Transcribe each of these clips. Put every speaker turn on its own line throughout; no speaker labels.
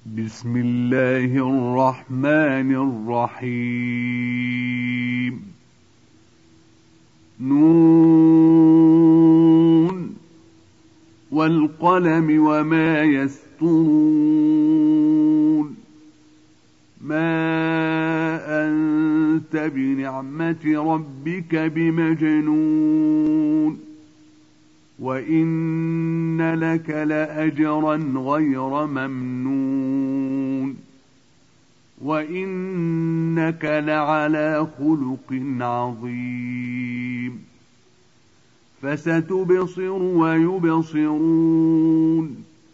بسم الله الرحمن الرحيم. نون والقلم وما يسطرون. ما أنت بنعمة ربك بمجنون، وإن لك لأجرا غير ممنون، وإنك لعلى خلق عظيم. فستبصر ويبصرون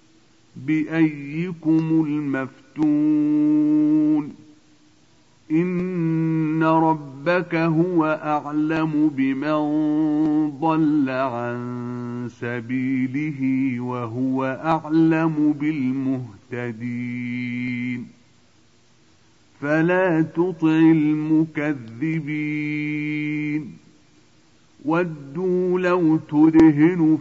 بأيكم المفتون. إن ربك هو أعلم بمن ضل عن سبيله وهو أعلم بالمهتدين. فلا تطع المكذبين، ودوا لو تدهن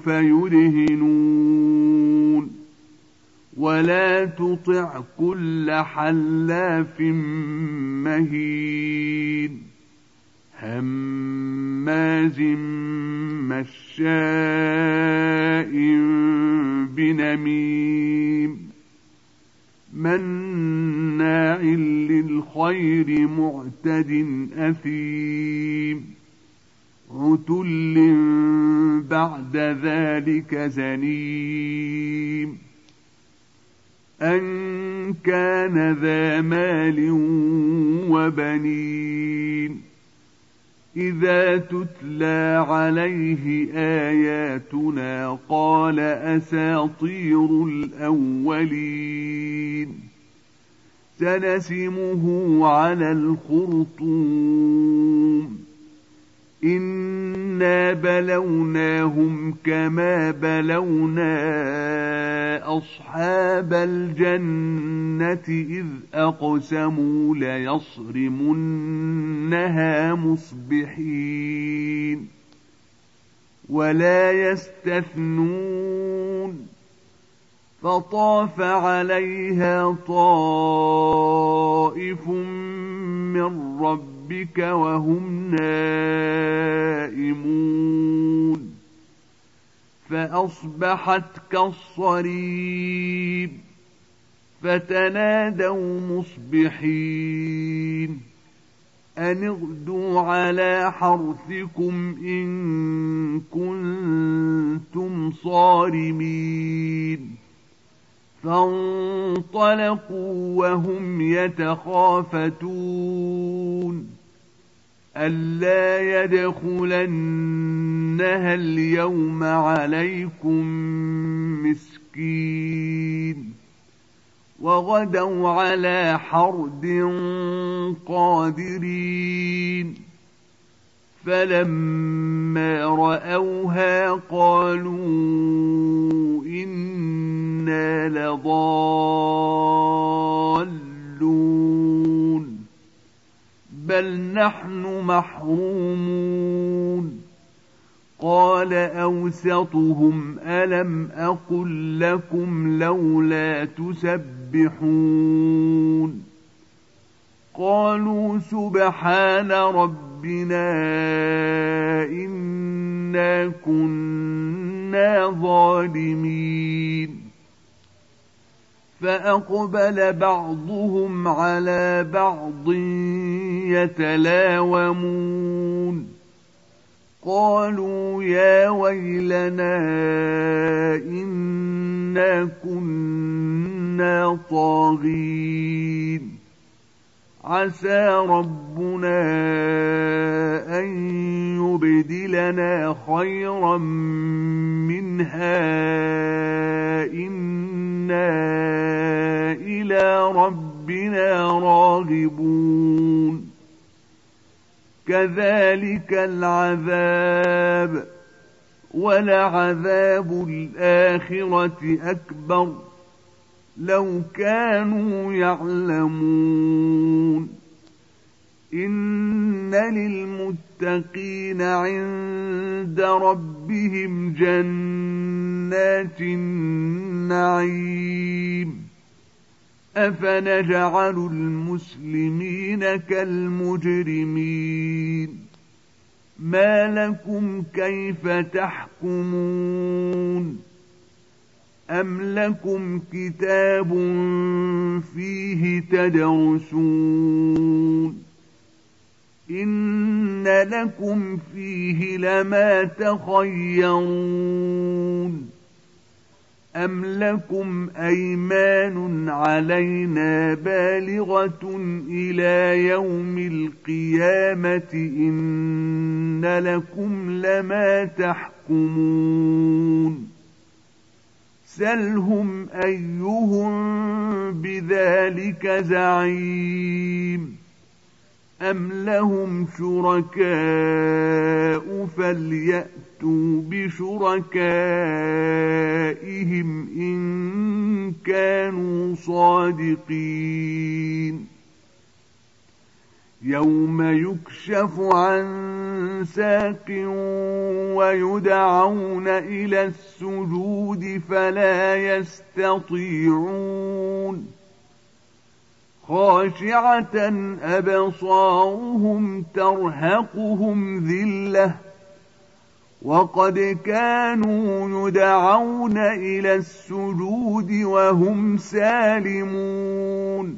فيدهنون، ولا تطع كل حلاف مهين هماز مشاء بنميم مناع للخير معتد أثيم عتل بعد ذلك زنيم أن كان ذا مال وبنين. إذا تتلى عليه آياتنا قال أساطير الأولين. سنسمه على الخرطوم. إنا بلوناهم كما بلونا أصحاب الجنة إذ أقسموا ليصرمنها مصبحين ولا يستثنون. فطاف عليها طائف من ربك وهم نائمون فأصبحت كالصريم. فتنادوا مصبحين أن اغدوا على حرثكم إن كنتم صارمين. فانطلقوا وهم يتخافتون ألا يدخلنها اليوم عليكم مسكين. وغدوا على حرد قادرين. فلما رأوها قالوا إنا لضالون بل نحن محرومون. قال أوسطهم ألم أقل لكم لولا تسبحون. قالوا سبحان ربنا إنا كنا ظالمين. فأقبل بعضهم على بعض يتلاومون. قالوا يا ويلنا إنا كنا طاغين. عسى ربنا أن يبدلنا خيرا منها إنا إلى ربنا راغبون. كذلك العذاب ولعذاب الآخرة أكبر لو كانوا يعلمون. إن للمتقين عند ربهم جنات النعيم أفنجعل المسلمين كالمجرمين ما لكم كيف تحكمون أم لكم كتاب فيه تدرسون إن لكم فيه لما تخيرون أم لكم أيمان علينا بالغة إلى يوم القيامة إن لكم لما تحكمون سلهم أيهم بذلك زعيم أم لهم شركاء فليأتوا بشركائهم إن كانوا صادقين يوم يكشف عن ساق ويدعون إلى السجود فلا يستطيعون خاشعة أبصارهم ترهقهم ذلة وقد كانوا يدعون إلى السجود وهم سالمون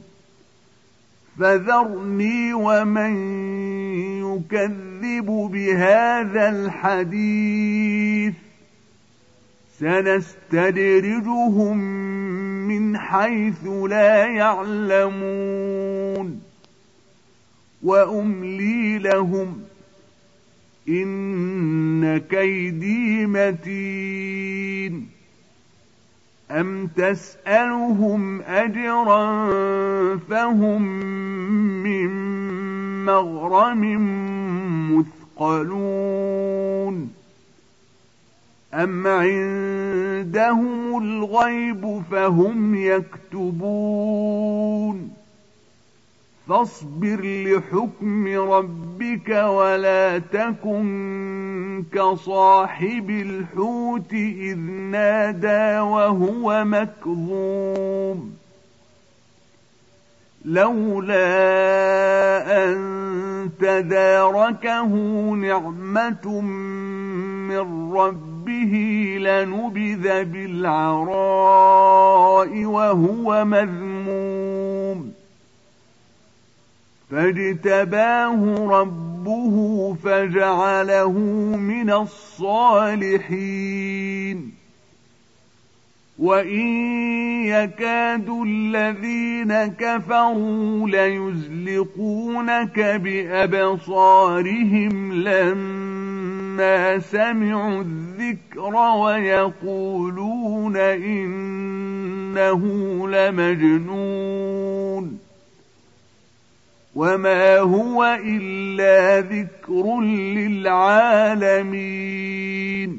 فذرني ومن يكذب بهذا الحديث سنستدرجهم من حيث لا يعلمون وأملي لهم إن كيدي متين أم تسألهم أجرا فهم من مغرم مثقلون أم عندهم الغيب فهم يكتبون فاصبر لحكم ربك ولا تكن كصاحب الحوت إذ نادى وهو مكظوم لولا أن تداركه نعمة من ربه لنبذ بالعراء وهو مذموم فاجتباه ربه فجعله من الصالحين وإن يكاد الذين كفروا ليزلقونك بأبصارهم لما سمعوا الذكر ويقولون إنه لمجنون وما هو إلا ذكر للعالمين